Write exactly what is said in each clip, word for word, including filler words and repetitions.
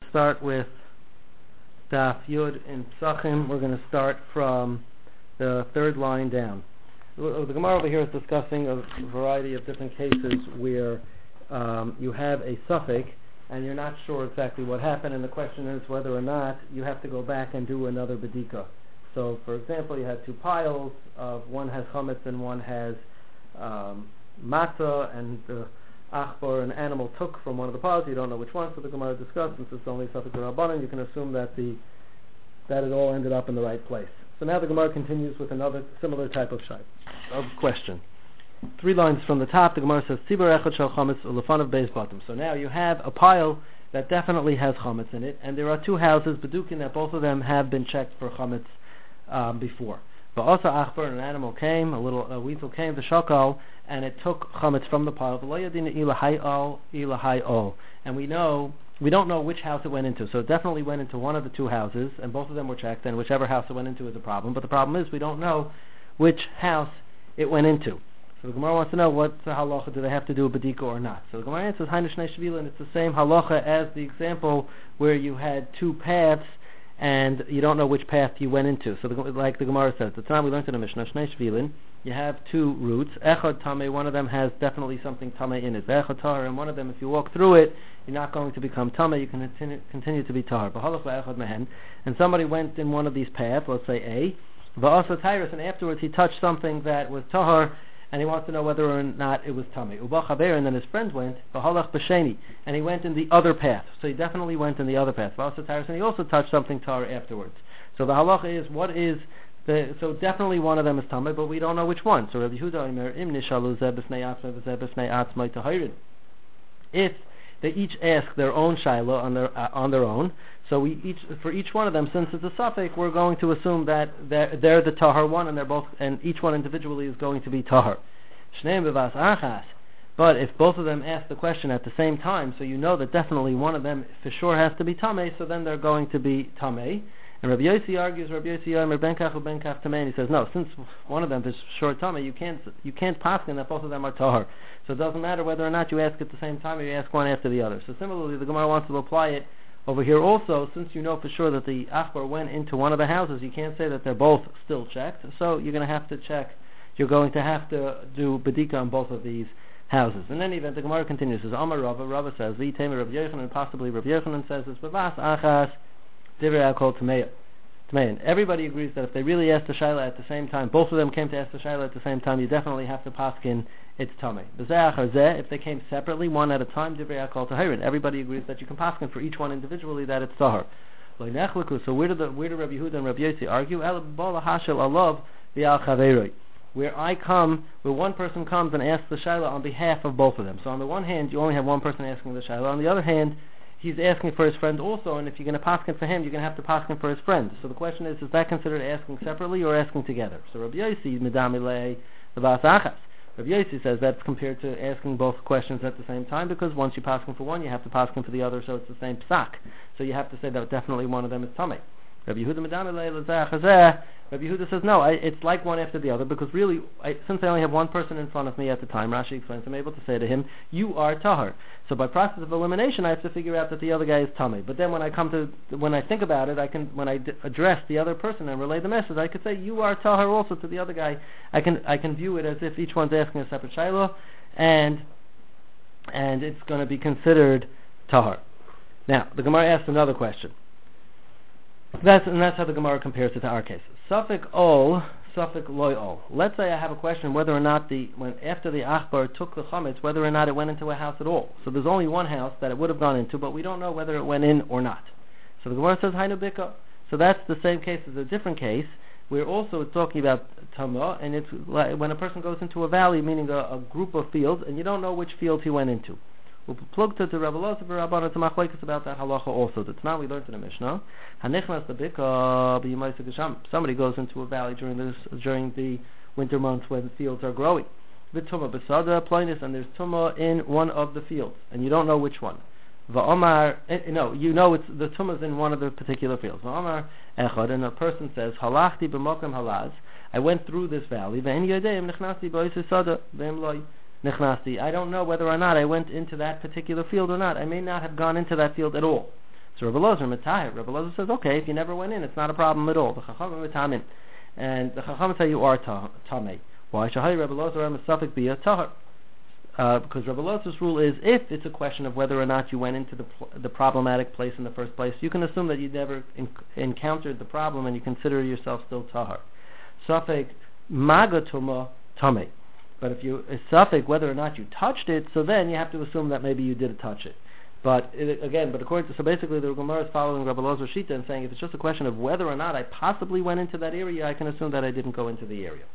start with Daf Yud in Psachim. We're going to start from the third line down. The Gemara over here is discussing a variety of different cases where um, you have a suffix and you're not sure exactly what happened, and the question is whether or not you have to go back and do another bedika. So, for example, you have two piles. Of one has chametz and one has um, matzah, and the achbar, an animal, took from one of the piles. You don't know which one, so the Gemara discussed. Since it's only suffix rabbanan, you can assume that the that it all ended up in the right place. So now the Gemara continues with another similar type of shayla, of question. Three lines from the top, the Gemara says, Tzibur echad shel chametz ulefanav beis batim. So now you have a pile that definitely has chametz in it, and there are two houses, bedukin, that both of them have been checked for chametz um, before. But also achbar, an animal came, a little a weasel came, the shakal, and it took chametz from the pile. And we know, we don't know which house it went into. So it definitely went into one of the two houses, and both of them were checked, and whichever house it went into is a problem. But the problem is we don't know which house it went into. So the Gemara wants to know what's the halacha, do they have to do a bedika or not? So the Gemara answers, Hainu Shnei Shvila, and it's the same halacha as the example where you had two paths, and you don't know which path you went into. So the, like the Gemara says, the time we learned in the Mishnah, Shnei Shvilin, you have two roots. Echad Tameh, one of them has definitely something Tameh in it. Echad Tahar, and one of them, if you walk through it, you're not going to become Tameh, you can continue, continue to be Tahar. And somebody went in one of these paths, let's say A, Va'asa Tyrus, and afterwards he touched something that was Tahar, and he wants to know whether or not it was Tameh. Uba Chaver, and then his friend went, V'halach B'sheni, and he went in the other path. So he definitely went in the other path. Va'asa Tyrus, and he also touched something Tahar afterwards. So the halacha is, what is the, so definitely one of them is Tameh, but we don't know which one. So Rabbi Yehuda Omer, Im Nishalu Zeh B'fnei Atzmai V'zeh B'fnei Atzmai Tahirin. If they each ask their own shayla on their uh, on their own, so we each for each one of them, since it's a suffix, we're going to assume that they're, they're the tahar one, and they're both, and each one individually is going to be tahar. Shneim b'vas achas. But if both of them ask the question at the same time, so you know that definitely one of them for sure has to be tamei, so then they're going to be tamei. And Rabbi Yossi argues, Rabbi Yossi Yomer ben kach u ben kach tamei, and he says no, since one of them is sure tamei, you can't you can't paskin that both of them are tahar. So it doesn't matter whether or not you ask at the same time or you ask one after the other. So similarly, the Gemara wants to apply it over here also, since you know for sure that the achbar went into one of the houses, you can't say that they're both still checked. So you're going to have to check. You're going to have to do bedika on both of these houses. In any event, the Gemara continues. Says Amar Rava. Rava says V'itema Rabbi Yochanan, and possibly Rabbi Yochanan says this. B'vas achas divrei alkol tameya. Tameyan. Everybody agrees that if they really asked the shayla at the same time, both of them came to ask the shayla at the same time, you definitely have to paskin it's tamei. B'zeh achar zeh, if they came separately, one at a time, divrei alkol tahirin. Everybody agrees that you can paskin for each one individually that it's tahar. So where do the where do Rabbi Yehuda and Rabbi Yossi argue? El b'ala hashel alav v'al chaveroi. Where I come, where one person comes and asks the shayla on behalf of both of them. So on the one hand, you only have one person asking the shayla. On the other hand, he's asking for his friend also, and if you're going to paskin for him, you're going to have to paskin for his friend. So the question is, is that considered asking separately or asking together? So Rabbi Yossi medamilei v'vas achas. Rabbi Yossi says that's compared to asking both questions at the same time, because once you paskin for one, you have to paskin for the other, so it's the same psak. So you have to say that definitely one of them is tamei. Rabbi Yehuda medamilei l'zeh chazeh. Rabbi Yehuda says no, I, it's like one after the other, because really, I, since I only have one person in front of me at the time, Rashi explains, I'm able to say to him, you are tahar. So by process of elimination, I have to figure out that the other guy is tamei. But then when I come to, when I think about it, I can, when I d- address the other person and relay the message, I could say, you are tahar also to the other guy. I can, I can view it as if each one's asking a separate shayla, and, and it's going to be considered tahar. Now, the Gemara asks another question. That's, and that's how the Gemara compares it to our cases. Suffolk ol, Suffolk loy ol. Let's say I have a question whether or not the when after the achbar took the chametz, whether or not it went into a house at all. So there's only one house that it would have gone into, but we don't know whether it went in or not. So the Gemara says hainu bika. So that's the same case as a different case. We're also talking about tamah, and it's like when a person goes into a valley, meaning a, a group of fields, and you don't know which field he went into. Plugta to Rabbi Losa for Rabbanan to machlekes about that halacha also. That's not we learned in the Mishnah. Hanichnas the bika b'yimayse gesham. Somebody goes into a valley during this during the winter months when the fields are growing. The tumah besada ploinus, and there's tumah in one of the fields, and you don't know which one. Va'omar, no, you know it's the tumah's in one of the particular fields. Va'omar echad, and a person says halachti b'mokem halaz. I went through this valley. Ve'en yodeim nechnasti b'oisei sada ve'em loy. Nechnasti. I don't know whether or not I went into that particular field or not. I may not have gone into that field at all. So Rebbe Lozer Metaher. Rebbe Lozer says, okay, if you never went in, it's not a problem at all. The Chachamim Metamin. And the Chachamim say you are Tamei. Why? Shahai Rebbe Lozer Am Safek Bia Tahar. Uh, because Rebbe Lozer's rule is, if it's a question of whether or not you went into the pl- the problematic place in the first place, you can assume that you never in- encountered the problem and you consider yourself still tahar. Safek maga tuma tamei. But if you safek whether or not you touched it, so then you have to assume that maybe you did touch it. But it, again, but according to so basically the Gemara is following Rebbe Lozer's shita and saying if it's just a question of whether or not I possibly went into that area, I can assume that I didn't go into the area.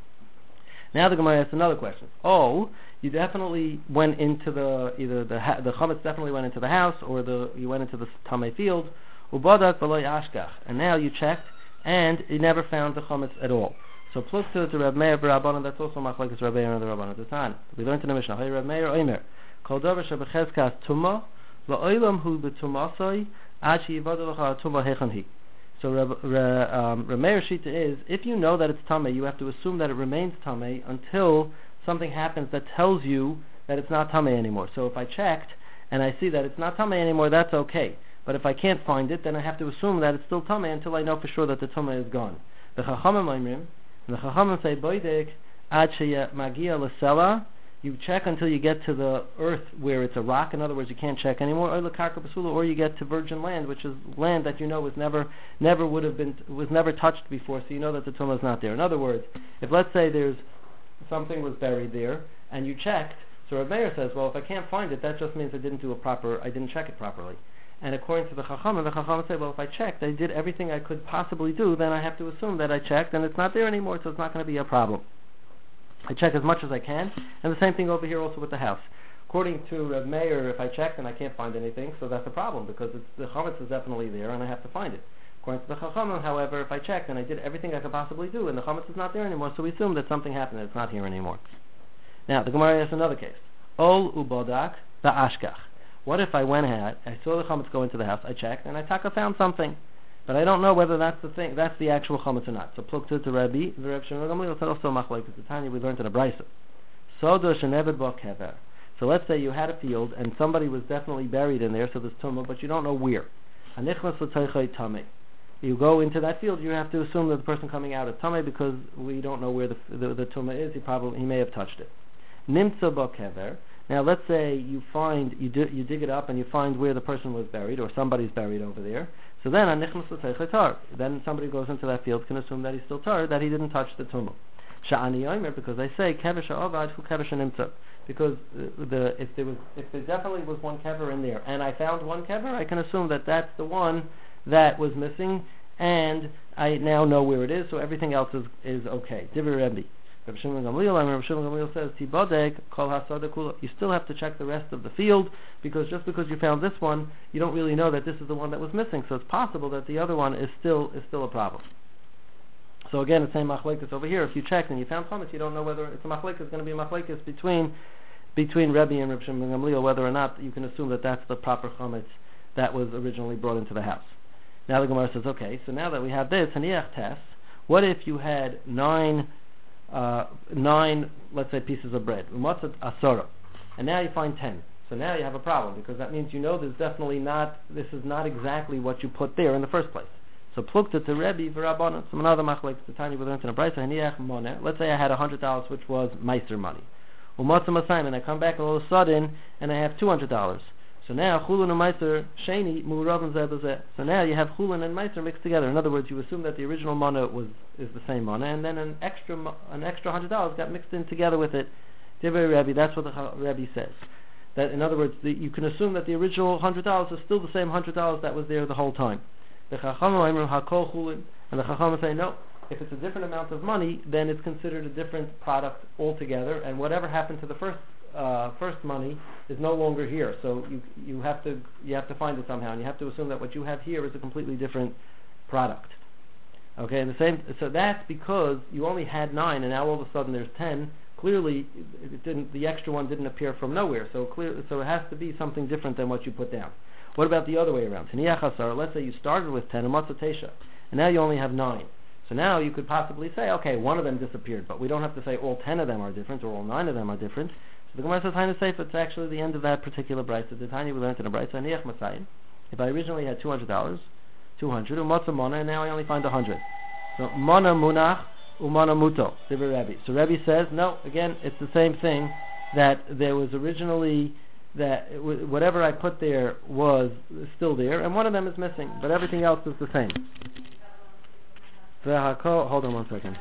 Now the Gemara asks another question. Oh, you definitely went into the either the ha- the chametz definitely went into the house, or the you went into the tamei field. Ubadak v'lo yashkach, and now you checked and you never found the chametz at all. So plus to the Reb Meir b'Rabbanan, that's also machlekes Reb Meir and the Rabbanan Tatan. We learned in the Mishnah, Hey Reb Meir Omer, Kol davar shebechezkas tuma la'olam hu b'tumasai ad sheyivadu l'cha tuma hechan hi. So Reb, Re, um, Reb Meir's shita is, if you know that it's tamei, you have to assume that it remains tamei until something happens that tells you that it's not tamei anymore. So if I checked and I see that it's not tamei anymore, that's okay. But if I can't find it, then I have to assume that it's still tamei until I know for sure that the tamei is gone. The Chachamim Oimrim, and the Chachamim say, Boidek ad sheya magia l'sela, you check until you get to the earth where it's a rock. In other words, you can't check anymore. Or l'karka basula, or you get to virgin land, which is land that you know was never, never would have been, was never touched before. So you know that the tumah is not there. In other words, if let's say there's something was buried there and you checked, so Reb Meir says, well, if I can't find it, that just means I didn't do a proper, I didn't check it properly. And according to the Chachamim, the Chachamim say, well, if I checked, I did everything I could possibly do, then I have to assume that I checked and it's not there anymore, so it's not going to be a problem. I check as much as I can, and the same thing over here also with the house. According to Reb Meir, if I checked and I can't find anything, so that's a problem, because it's, the chametz is definitely there and I have to find it. According to the Chachamim, however, if I checked and I did everything I could possibly do and the chametz is not there anymore, so we assume that something happened and it's not here anymore. Now, the Gemara has another case. Ol ubodak ba'ashkach. What if I went ahead, I saw the chametz go into the house, I checked, and I taka found something, but I don't know whether that's the thing, that's the actual chametz or not. So plukta to Rabbi, the Reb Shimon Gamliel said also machlokes the Tanya we learned in a brisa. Sodo sheneved bo kever. So let's say you had a field and somebody was definitely buried in there, so there's tumah, but you don't know where. Anichlas l'teichei tamei. You go into that field, you have to assume that the person coming out is tamei because we don't know where the the, the tumah is. He probably he may have touched it. Nimtza bo kever. Now let's say you find you do, you dig it up and you find where the person was buried or somebody's buried over there. So then anichlas l'teichei tar. Then somebody goes into that field can assume that he's still tar, that he didn't touch the tumah. Sha'ani yomer, because they say kever sha'avad hu kever sh'nimtza. Because the, the if there was if there definitely was one kever in there and I found one kever, I can assume that that's the one that was missing, and I now know where it is, so everything else is is okay. Divrei Rebbe. Reb Shimon Gamliel, and Reb Shimon Gamliel says, Tibodek kol hasada kula. You still have to check the rest of the field, because just because you found this one, you don't really know that this is the one that was missing. So it's possible that the other one is still is still a problem. So again, the same machlekes over here. If you checked and you found chametz, you don't know whether it's a machlekes. It's going to be a machlekes between between Rebbe and Reb Shimon Gamliel, whether or not you can assume that that's the proper chametz that was originally brought into the house. Now the Gemara says, okay, so now that we have this haniach test, what if you had nine, uh, nine, let's say, pieces of bread, umatzat asara, and now you find ten. So now you have a problem, because that means you know there's definitely not, this is not exactly what you put there in the first place. So plukta to Rebbe v'Rabbanan, some another machlekes the Tanya we learned in a brisa haniach moneh. Let's say I had a hundred dollars, which was meiser money. Umatzah masayim, and I come back all of a sudden and I have two hundred dollars. So now chulin and meiser sheni mu'urav zeh b'zeh. So now you have chulin and meiser mixed together. In other words, you assume that the original mana was is the same mana, and then an extra an extra hundred dollars got mixed in together with it. Divrei Rebbe, that's what the Rebbe says. That in other words, the, you can assume that the original hundred dollars is still the same hundred dollars that was there the whole time. The Chachamim hakol chulin, and the Chachamim say no. If it's a different amount of money, then it's considered a different product altogether, and whatever happened to the first uh, first money is no longer here. So you you have to you have to find it somehow, and you have to assume that what you have here is a completely different product. Okay, and the same. So that's because you only had nine, and now all of a sudden there's ten. Clearly, it didn't. The extra one didn't appear from nowhere. So clear. So it has to be something different than what you put down. What about the other way around? Let's say you started with ten, and matzah and now you only have nine. So now you could possibly say, okay, one of them disappeared, but we don't have to say all ten of them are different or all nine of them are different. So the Gemara says, "Hainu Seif." It's actually the end of that particular brayso. The Tanya we learned in a brayso, Haniach Masayim. If I originally had two hundred dollars, two hundred, u'matzah mana, and now I only find one hundred. So mana munach umana muto, Divrei Rebbe. So Rebbe says, no, again, it's the same thing, that there was originally, that w- whatever I put there was still there, and one of them is missing, but everything else is the same. Hold on one second.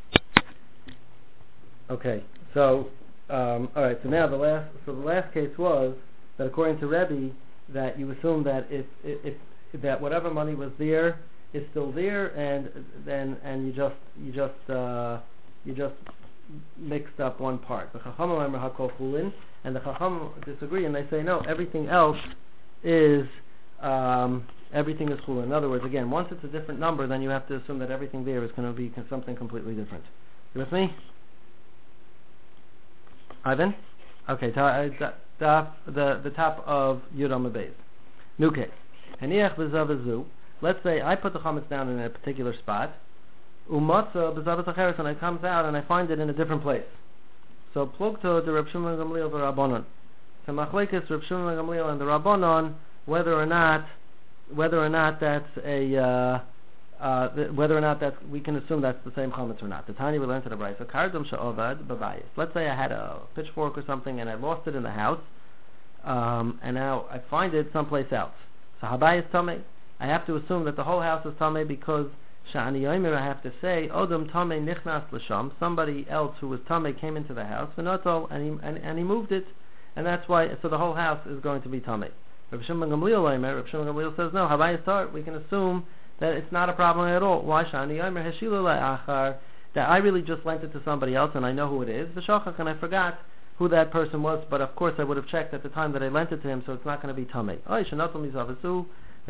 Okay, so, um, alright, so now the last, so the last case was, that according to Rebbe, that you assume that if, if, if that whatever money was there is still there, and then and you just you just uh, you just mixed up one part. The Chacham hakol chulin, and the Chacham disagree, and they say no, everything else is um, everything is chulin. In other words, again, once it's a different number, then you have to assume that everything there is going to be something completely different. You with me, Ivan? Okay, ta- ta- ta- the the top of Yudam Beis. New case. Haniach b'zavazu. Let's say I put the chametz down in a particular spot, umatzah b'zavat acheres, and it comes out and I find it in a different place. So plugto the Reb Shimon Gamliel v'Rabbanon. So machlekes Reb Shimon Gamliel and the Rabbanon, whether or not, whether or not that's a, uh, uh, th- whether or not that we can assume that's the same chametz or not. The Tanya we learned to the Brayso. Kardom she'ovad b'bayis. Let's say I had a pitchfork or something and I lost it in the house, um, and now I find it someplace else. So habayis tamei. I have to assume that the whole house is tamei because sha'ani yomer, I have to say odom tamei nichnas l'sham, somebody else who was tamei came into the house v'noto, and he and, and he moved it, and that's why. So the whole house is going to be tamei. Rav Shimon Gamliel yomer, Rav Shimon Gamliel says no. Habayis tar, we can assume that it's not a problem at all. Why sha'ani yomer heshilu la'achar, that I really just lent it to somebody else and I know who it is. V'shachach, and I forgot who that person was, but of course I would have checked at the time that I lent it to him, so it's not going to be tamei. Oy shenatul mizavasu.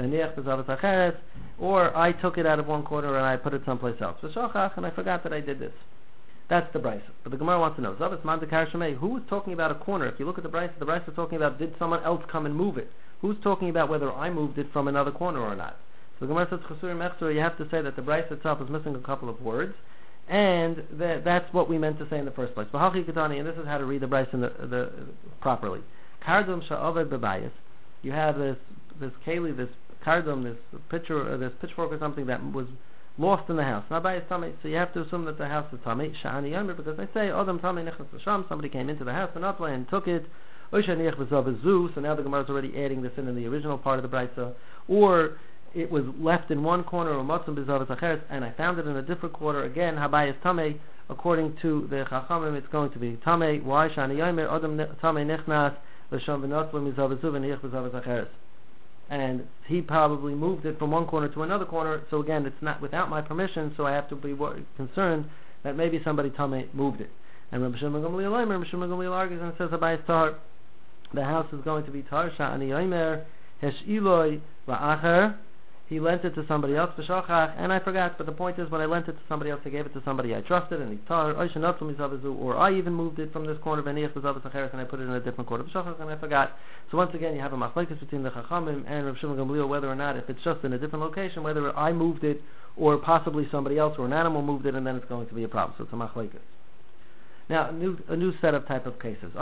Or I took it out of one corner and I put it someplace else. And I forgot that I did this. That's the Brayso. But the Gemara wants to know, who was talking about a corner? If you look at the Brayso, the Brayso is talking about did someone else come and move it? Who's talking about whether I moved it from another corner or not? So the Gemara says, you have to say that the Brayso itself is missing a couple of words, and that, that's what we meant to say in the first place. And this is how to read the Brayso in the, the, properly. Kardum sha'ovad b'bayis. You have this this keli, this kardum, this pitcher, uh, this pitchfork or something that was lost in the house. Now by tamei, so you have to assume that the house is tamei. Sha'ani yomer, because they say odom tamei nichnas l'sham. Somebody came into the house and not and took it. Oishaniach b'zavazu. So now the Gemara is already adding this in in the original part of the brayso. Or it was left in one corner or matzum b'zavat acheres, and I found it in a different corner. Again, habayis tamei. According to the Chachamim, it's going to be tamei. Why sha'ani yomer odom tamei nichnas l'sham v'notzlo mizavazu v'niach b'zavat acheres. And he probably moved it from one corner to another corner. So again, it's not without my permission. So I have to be concerned that maybe somebody tamei moved it. And Rabbi Shimon Gamliel, Rabbi Shimon Gamliel argues and says, "Habayis tar, the house is going to be tar. Sha'ani yomer heshiloi ra'acher." He lent it to somebody else, b'shachach, and I forgot. But the point is, when I lent it to somebody else, I gave it to somebody I trusted, and he tar. Or I even moved it from this corner, and I put it in a different corner, b'shachach, and I forgot. So once again, you have a machlekes between the Chachamim and Rav Shimon Gamliel, whether or not, if it's just in a different location, whether I moved it, or possibly somebody else, or an animal moved it, and then it's going to be a problem. So it's a machlekes. Now, a new, a new set of type of cases.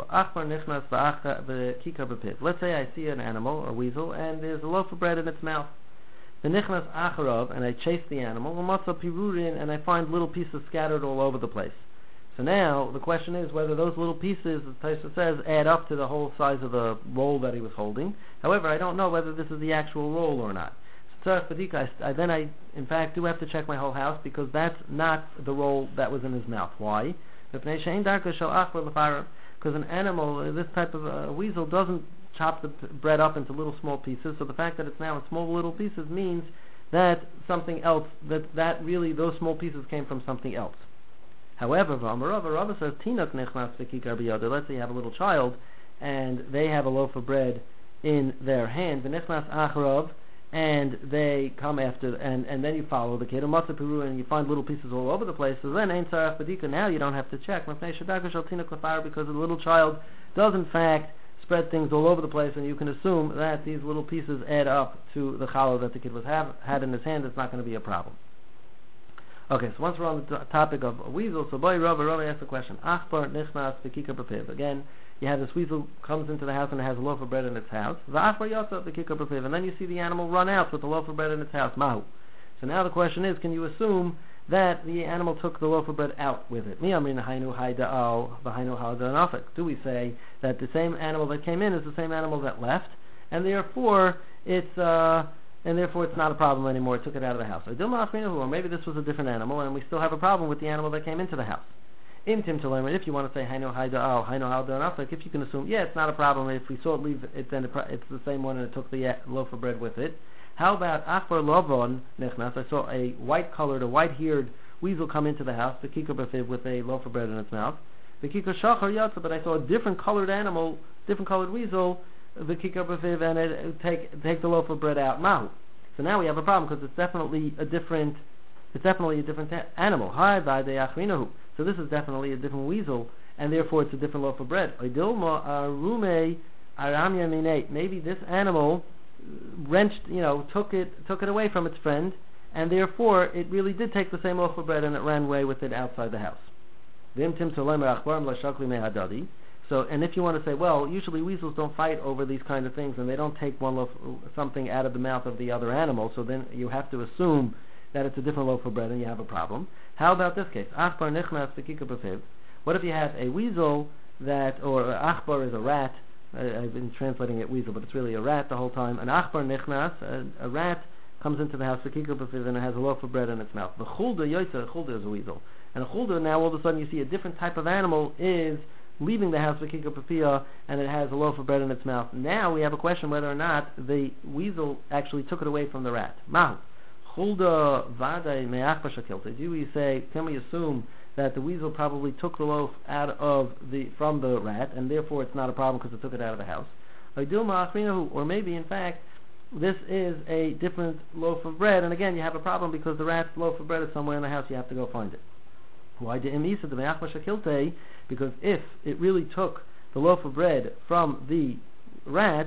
Let's say I see an animal, or weasel, and there's a loaf of bread in its mouth. The nichnas acharov, and I chase the animal, and I find little pieces scattered all over the place. So now the question is whether those little pieces, as Taisa says, add up to the whole size of the roll that he was holding. However, I don't know whether this is the actual roll or not. So I, I, then I, in fact, do have to check my whole house because that's not the roll that was in his mouth. Why? Because an animal, this type of uh, weasel, doesn't chop the p- bread up into little small pieces. So the fact that it's now in small little pieces means that something else, that that really those small pieces came from something else. However, Rava says, Tinok nechnas v'kikar b'yado. Let's say you have a little child, and they have a loaf of bread in their hand, v'nechnas acharov, and they come after, and, and then you follow the kid, and you find little pieces all over the place. So then, ein sarach b'dika, now you don't have to check, because the little child does in fact spread things all over the place, and you can assume that these little pieces add up to the challah that the kid was have, had in his hand. It's not going to be a problem. Okay, so once we're on the t- topic of a weasel, so boy Rava, Rava asked the question, Achbar nichnas v'kikar b'piv. Again, you have this weasel comes into the house and it has a loaf of bread in its house. And then you see the animal run out with the loaf of bread in its house. Mahu. So now the question is, can you assume that the animal took the loaf of bread out with it? Do we say that the same animal that came in is the same animal that left, and therefore it's uh, and therefore it's not a problem anymore? It took it out of the house. Or maybe this was a different animal, and we still have a problem with the animal that came into the house. In Tim Telemer, if you want to say Hainu Haida'al, Hainu Haida'al, if you can assume, yeah, it's not a problem. If we saw it leave it, then it's the same one, and it took the loaf of bread with it. How about Achbar Lovon Nechnas? I saw a white-colored, a white-haired weasel come into the house, the Kikar Bafiv, with a loaf of bread in its mouth. The Kikar Shachar Yatsa, but I saw a different colored animal, different colored weasel, the Kikar Bafiv, and it, it take take the loaf of bread out. Mahu. So now we have a problem because it's definitely a different, it's definitely a different ta- animal. Hi, by the Achrinahu. So this is definitely a different weasel, and therefore it's a different loaf of bread. Maybe this animal wrenched, you know, took it took it away from its friend, and therefore it really did take the same loaf of bread and it ran away with it outside the house. So, and if you want to say, well, usually weasels don't fight over these kind of things, and they don't take one loaf, something out of the mouth of the other animal, so then you have to assume that it's a different loaf of bread and you have a problem. How about this case? Achbar nichnas v'kikar b'fiv. What if you have a weasel that, or achbar is a rat, I, I've been translating it weasel, but it's really a rat the whole time. An achbar nichnas, a, a rat comes into the house v'kikar b'fiv and it has a loaf of bread in its mouth. The chulda yoytza, chulda is a weasel. And a chulda, now all of a sudden you see a different type of animal is leaving the house v'kikar b'fiyah and it has a loaf of bread in its mouth. Now we have a question whether or not the weasel actually took it away from the rat. Mahu. Chulda vaday me'achbar shakilta. Do we say, can we assume that the weasel probably took the loaf out of the from the rat, and therefore it's not a problem because it took it out of the house? Or maybe, in fact, this is a different loaf of bread, and again, you have a problem because the rat's loaf of bread is somewhere in the house, you have to go find it. Why did Imisa the me'achbar shakilte? Because if it really took the loaf of bread from the rat,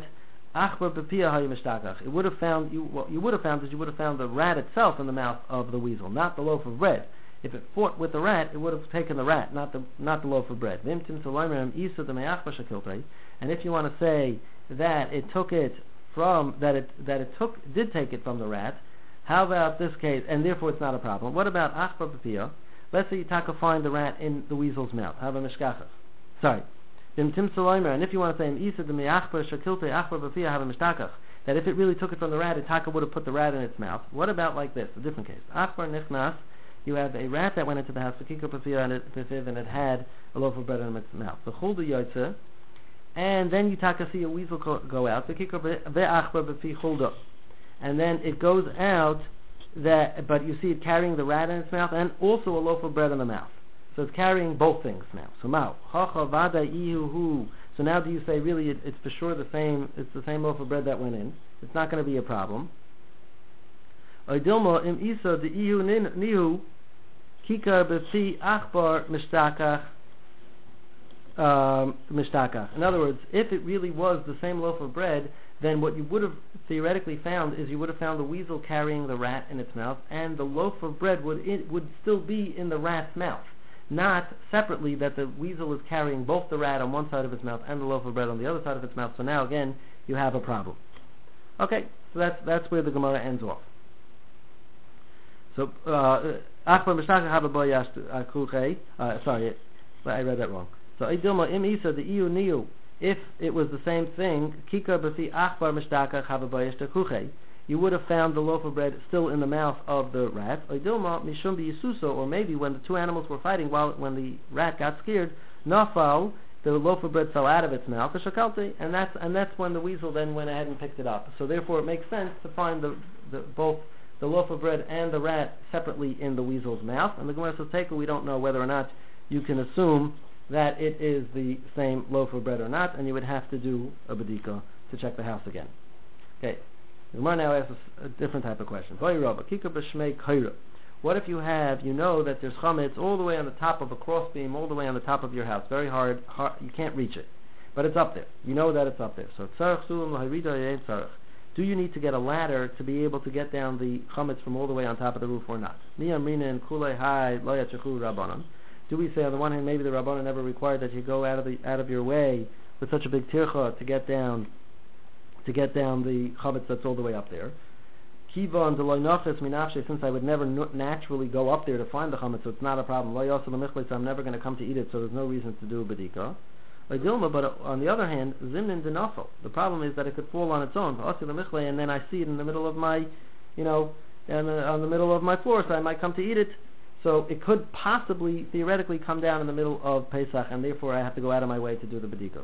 it would have found you. What you would have found is you would have found the rat itself in the mouth of the weasel, not the loaf of bread. If it fought with the rat, it would have taken the rat, not the not the loaf of bread. And if you want to say that it took it from that it that it took did take it from the rat, how about this case? And therefore it's not a problem. What about achbar b'piyah? Let's say you taka find the rat in the weasel's mouth. Have a mishkachas. Sorry. And if you want to say in Isa the me'achbar shakilte achbar b'fiyah have a mishtakach, that if it really took it from the rat, it taka would have put the rat in its mouth. What about like this? A different case. Achbar nichnas. You have a rat that went into the house, the kikar b'fiyah and it and it had a loaf of bread in its mouth. The chulda yotze, and then you taka see a weasel go out. The kikar ve'achbar b'fi chulda, and then it goes out. That, but you see it carrying the rat in its mouth and also a loaf of bread in the mouth. So it's carrying both things now. So now, so now do you say really it, it's for sure the same? It's the same loaf of bread that went in. It's not going to be a problem. Oidilmo im isa the ihu nihu kikar b'fi achbar mishtakach mishtakach. In other words, if it really was the same loaf of bread, then what you would have theoretically found is you would have found the weasel carrying the rat in its mouth, and the loaf of bread would it would still be in the rat's mouth. Not separately that the weasel is carrying both the rat on one side of its mouth and the loaf of bread on the other side of its mouth. So now again, you have a problem. Okay, so that's that's where the Gemara ends off. So, Achbar Mishnaka Hababoy Akuche. Sorry, I read that wrong. So, Idilma Im Isa the Iu Niu. If it was the same thing, Kikar Bafi Achbar Mishnaka Hababoy Akuche. You would have found the loaf of bread still in the mouth of the rat. Or maybe when the two animals were fighting, while when the rat got scared, Nafal, the loaf of bread fell out of its mouth, and that's and that's when the weasel then went ahead and picked it up. So therefore, it makes sense to find the, the both the loaf of bread and the rat separately in the weasel's mouth. And the Gemara says, "Take we don't know whether or not you can assume that it is the same loaf of bread or not, and you would have to do a badika to check the house again." Okay. The Gemara now asks a different type of question. What if you have, you know that there's chametz all the way on the top of a crossbeam, all the way on the top of your house, very hard, hard, you can't reach it, but it's up there. You know that it's up there. So do you need to get a ladder to be able to get down the chametz from all the way on top of the roof or not? Do we say on the one hand maybe the Rabbanan never required that you go out of the out of your way with such a big tircha to get down to get down the chametz that's all the way up there. Kivan deloy nachas minafshe, since I would never n- naturally go up there to find the chametz, so it's not a problem. Lo yosel lemichle, so I'm never going to come to eat it, so there's no reason to do a bedika. Dilma, but on the other hand, zimnin denafel. The problem is that it could fall on its own, and then I see it in the middle of my, you know, and uh, on the middle of my floor, so I might come to eat it. So it could possibly, theoretically, come down in the middle of Pesach, and therefore I have to go out of my way to do the bedika.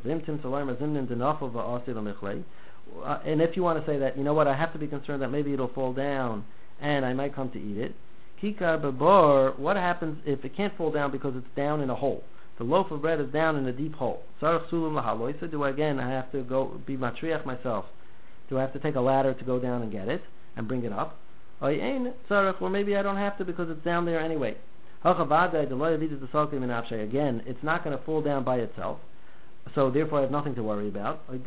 Uh, and if you want to say that, you know what, I have to be concerned that maybe it'll fall down and I might come to eat it. Kikar babar, what happens if it can't fall down because it's down in a hole? The loaf of bread is down in a deep hole. Sarach sulam lahaloisa, do I, again, I have to go be matriach myself? Do I have to take a ladder to go down and get it and bring it up? Or maybe I don't have to because it's down there anyway. Again, it's not going to fall down by itself. So therefore I have nothing to worry about. Or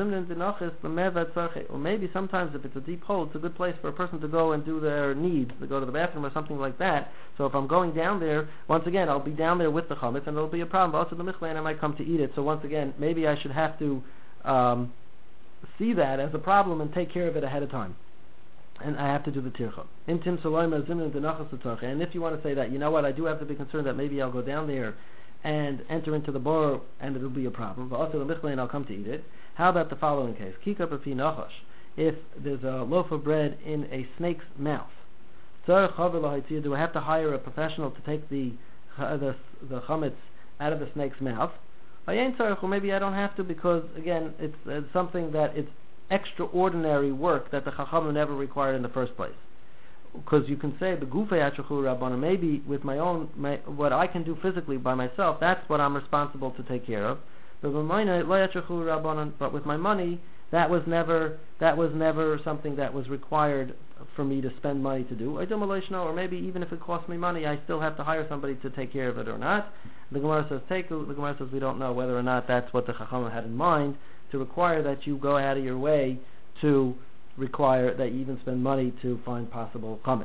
maybe sometimes if it's a deep hole, it's a good place for a person to go and do their needs, to go to the bathroom or something like that. So if I'm going down there, once again, I'll be down there with the chametz and it'll be a problem. But also the michle, and I might come to eat it. So once again, maybe I should have to um, see that as a problem and take care of it ahead of time. And I have to do the tircha. And if you want to say that, you know what, I do have to be concerned that maybe I'll go down there and enter into the bar and it'll be a problem, but also the michle and I'll come to eat it. How about the following case? If there's a loaf of bread in a snake's mouth, do I have to hire a professional to take the the, the chametz out of the snake's mouth? Or maybe I don't have to because, again, it's, it's something that it's extraordinary work that the Chachamim never required in the first place. Because you can say the gufei atrachu rabbana, maybe with my own my, what I can do physically by myself, that's what I'm responsible to take care of. But with my money, that was never that was never something that was required for me to spend money to do. Or maybe even if it costs me money, I still have to hire somebody to take care of it or not. The Gemara says take. The Gemara says we don't know whether or not that's what the Chachamim had in mind, to require that you go out of your way to require that you even spend money to find possible chametz.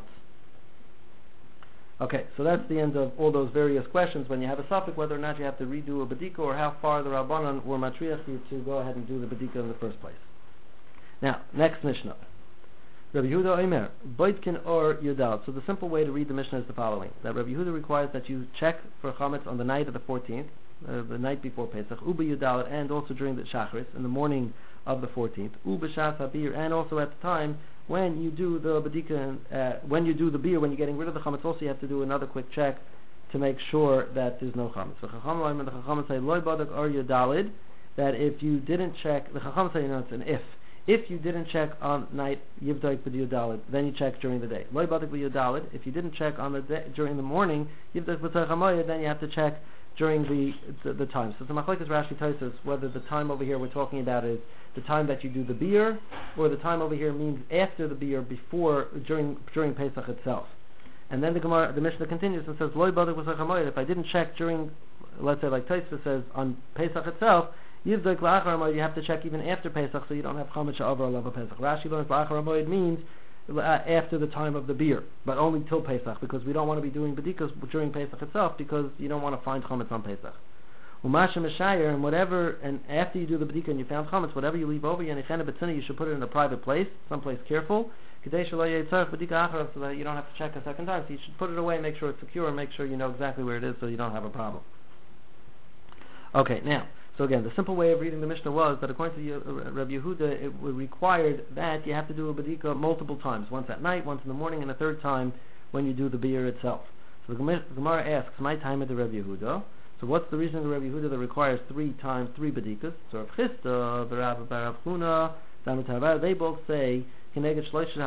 Okay, so that's the end of all those various questions. When you have a suffix, whether or not you have to redo a bedika, or how far the Rabbanan were matriach you to go ahead and do the bedika in the first place. Now, next Mishnah. Rabbi Yehuda Omer, Boitkin or Yudal. So the simple way to read the Mishnah is the following: that Rabbi Yehuda requires that you check for chametz on the night of the fourteenth, uh, the night before Pesach, Uba Yudal, and also during the Shacharis, in the morning of the fourteenth, Uba Shas HaBir, and also at the time when you do the bedika, uh, when you do the beer, when you're getting rid of the chametz, also you have to do another quick check to make sure that there's no chametz. So Chacham and the Chacham say Loi Badak or Yudalid, that if you didn't check, the Chacham say, you know, it's an if. If you didn't check on night Yivdaik b'Yudalid, then you check during the day. Loi Badak b'Yudalid. If you didn't check on the day during the morning, Yivdaik b'Tzachamoyed, then you have to check during the the, the time. So the Machlekes Rashi Tosfos whether the time over here we're talking about is the time that you do the beer, or the time over here means after the beer, before during during Pesach itself. And then the Gemara, the Mishnah continues and says, Loi Badak b'Tzachamoyed. If I didn't check during, let's say like Tosfos says on Pesach itself, Yivdaik la'achar hamoed, you have to check even after Pesach, so you don't have chametz she'avar alav Pesach. Rashi learns la'achar hamoed means uh, after the time of the beer, but only till Pesach, because we don't want to be doing bedikas during Pesach itself, because you don't want to find chametz on Pesach. Umasha Meshayer, and whatever, and after you do the bedika and you found chametz, whatever you leave over, you should put it in a private place, someplace careful, so that you don't have to check a second time. So you should put it away, make sure it's secure, and make sure you know exactly where it is, so you don't have a problem. Okay, now. So again, the simple way of reading the Mishnah was that according to Rabbi Yehuda, it required that you have to do a bedika multiple times, once at night, once in the morning, and a third time when you do the beer itself. So the Gemara asks, my time at the Rabbi Yehuda. So what's the reason of Rabbi Yehuda that requires three times three bedikas? So Rav Chisda, the Rav Barav Huna, they both say because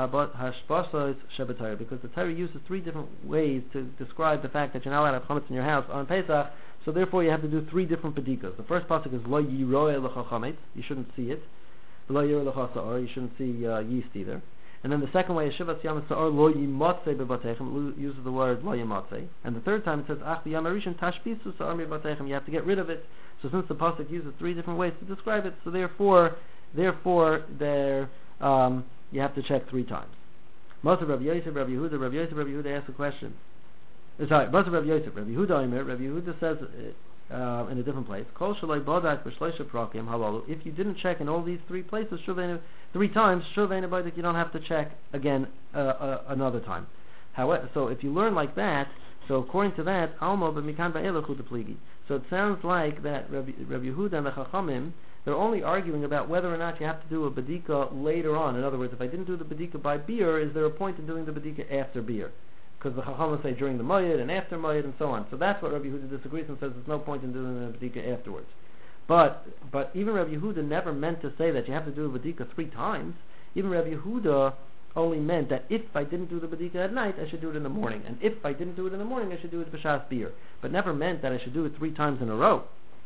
the Torah uses three different ways to describe the fact that you're not allowed to have chametz in your house on Pesach. So therefore you have to do three different bedikas. The first pasuk is lo yiroe lecha chametz, you shouldn't see it. Lo yiroe lecha sa'or, you shouldn't see uh, yeast either. And then the second way is shivas yam sa'or lo yimotze bebatechem, uses the word lo yimotze. And the third time it says ach b'yam arishin tashpisu sa'or bebatechem, you have to get rid of it. So since the pasuk uses three different ways to describe it, so therefore, therefore there um, you have to check three times. Most of Rabbi Yosef, Rabbi Yehuda, Rabbi Yosef, Rabbi Yehuda asks a question. Sorry, Rabbi Yosef, Rabbi Yehuda, Rabbi Yehuda says, uh, in a different place. Kol shalai bodak b'shleisha prakim halalu. If you didn't check in all these three places, three times, shuvena bodak, you don't have to check again uh, uh, another time. However, so if you learn like that, so according to that, alma b'mikan ba'elachu depligi. So it sounds like that Rabbi, Rabbi Yehuda and the Chachamim, they're only arguing about whether or not you have to do a badika later on. In other words, if I didn't do the badika by beer, is there a point in doing the badika after beer? Because the Chachamim say during the Moyed and after Moyed and so on. So that's what Rabbi Yehuda disagrees and says there's no point in doing the badika afterwards. But but even Rabbi Yehuda never meant to say that you have to do a badika three times. Even Rabbi Yehuda only meant that if I didn't do the badika at night, I should do it in the morning. And if I didn't do it in the morning, I should do it b'shas beer. But never meant that I should do it three times in a row.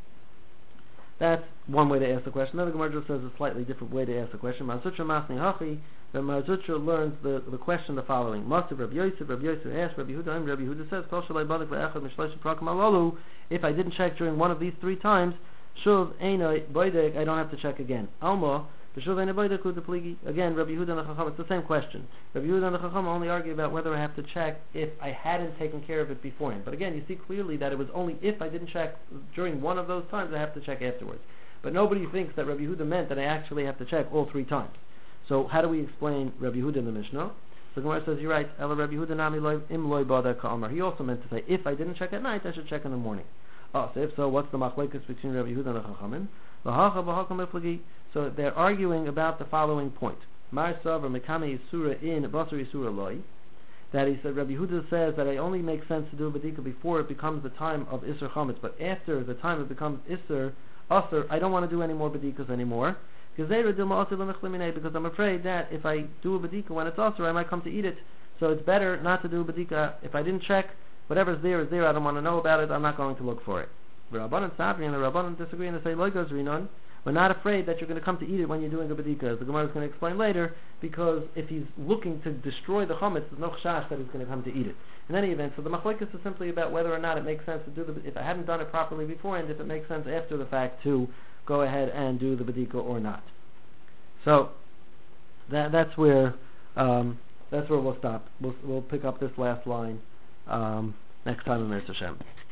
That's one way to ask the question. Another Gemara just says a slightly different way to ask the question. Marzutra Masni Hachi, the Marzutra learns the, the question the following. Master Rabbi Yosef, Rabbi Yosef asks Rabbi Yehuda, and Rabbi Yehuda says, Kol shalai badak v'echad mishleisha prakim halalu. If I didn't check during one of these three times, shuv einai boidek, I don't have to check again. Alma, b'shuv einai boidek hu depligi. Again, Rabbi Yehuda and the Chacham, it's the same question. Rabbi Yehuda and the Chacham only argue about whether I have to check if I hadn't taken care of it beforehand. But again, you see clearly that it was only if I didn't check during one of those times, I have to check afterwards. But nobody thinks that Rabbi Yehuda meant that I actually have to check all three times. So how do we explain Rabbi Yehuda in the Mishnah? So Gemara says, you're right, Ela Rabbi Yehuda nami loy im loy bada ka'amar. He also meant to say, if I didn't check at night, I should check in the morning. Oh, so if so, what's the machlekes between Rabbi Yehuda and the Chachamim? V'hacha b'hakam eflagi. So they're arguing about the following point. Mar savar mekame yisura in basar yisura loy. That he said, Rabbi Yehuda says that it only makes sense to do a badika before it becomes the time of Isser Chametz, but after the time it becomes Isser Asr, I don't want to do any more badikas anymore. Because I'm afraid that if I do a badika when it's Asr, I might come to eat it. So it's better not to do a badika. If I didn't check, whatever's there is there, I don't want to know about it, I'm not going to look for it. The Rabbanan Sabri and the Rabbanan disagree and they say, Loigos Rinon, we're not afraid that you're going to come to eat it when you're doing a badika, as the Gemara is going to explain later, because if he's looking to destroy the chametz, there's no chash that he's going to come to eat it. In any event, so the machlekes is simply about whether or not it makes sense to do the, if I hadn't done it properly beforehand, if it makes sense after the fact to go ahead and do the badika or not. So that that's where um, that's where we'll stop. We'll we'll pick up this last line um, next time in Mir Hashem.